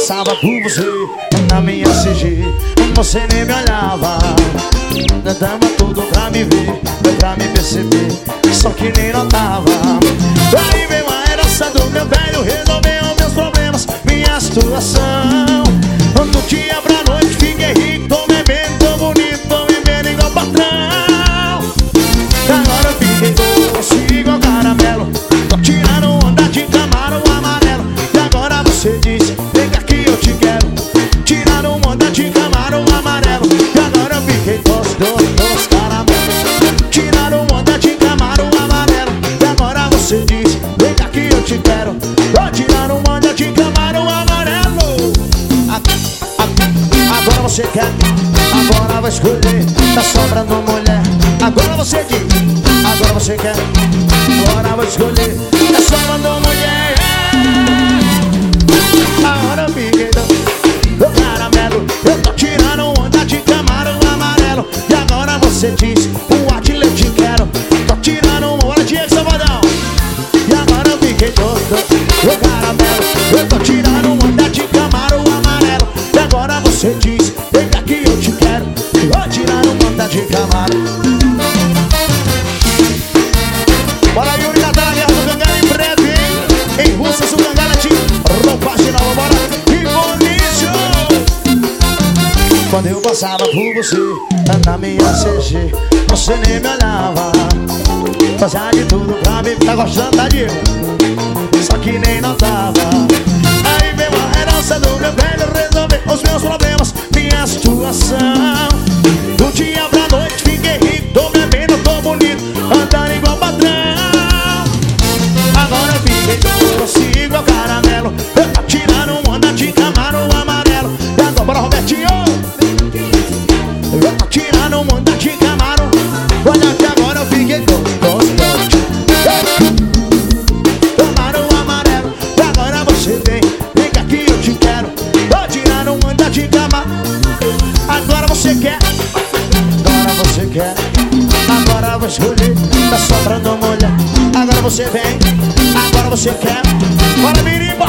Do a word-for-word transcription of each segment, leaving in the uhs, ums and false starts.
passava por você na minha C G, você nem me olhava. Dava tudo pra me ver, pra me perceber, só que nem notava. Aí veio a herança do meu velho, resolveu meus problemas, minha situação. Do dia pra noite fiquei rico, tô bebendo, tô bonito, tô vivendo igual patrão. Agora eu fiquei doce igual caramelo, tô tirando onda de Camaro amarelo. E agora você diz, vem cá que eu te quero, tirando onda de Camaro amarelo. E agora eu fiquei doce, doce, doce caramelo, tirando onda de Camaro amarelo. E agora você diz, vem cá que eu te quero, tô tirando onda de Camaro amarelo. Agora você quer, agora vai escolher, tá sobrando mulher. Agora você diz, agora você quer, agora vai escolher, tá sobrando mulher. Agora eu fiquei do caramelo, eu tô tirando onda de Camaro amarelo. E agora você diz, o Atila eu te quero, tô tirando onda de Salvadão. E agora eu fiquei do caramelo, eu tô tirando onda de Camaro amarelo. E agora você diz, vem cá que eu te quero, vou tirar uma onda de Camaro. Bora Yuri Natália, do Gangara em breve, hein? Em Russas, o Gangara de roupagem nova, bora e bonito. Quando eu passava por você na minha C G, você nem me olhava, fazia de tudo pra me tá gostando da Diego, só que nem notava. Aí veio a herança do meu velho, resolver os meus problemas, minha situação. Do dia pra noite fiquei rico, tô bebendo, tô bonito, andando igual patrão. Agora fiquei doce igual caramelo, eu tô tirando onda de Camaro amarelo. E agora, bora Robertinho, eu tô tirando onda de Camaro. Olha que agora eu fiquei doce, doce, doce, Camaro amarelo. E agora você vem, vem cá que eu te quero, tô tirando onda de Camaro. Agora você quer, agora você quer, agora vou escolher, tá sobrando mulher. Agora você vem, agora você quer, bora Miriba.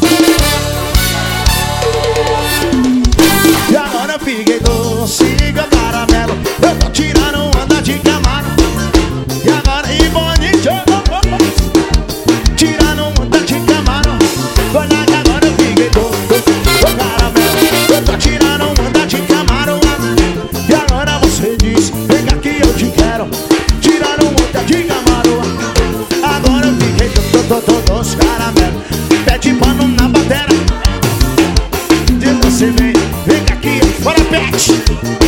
E agora eu fiquei doce igual caramelo, eu tô tirando onda de Camaro. E agora e bonito, tirando onda de Camaro. Olha que agora eu fiquei doce igual caramelo, eu tô tirando onda de Camaro. E agora você diz, vem cá que eu te quero, tirando onda de Camaro. Agora eu fiquei doce caramelo, pede pano na batera. E você vem, vem cá que, bora pet.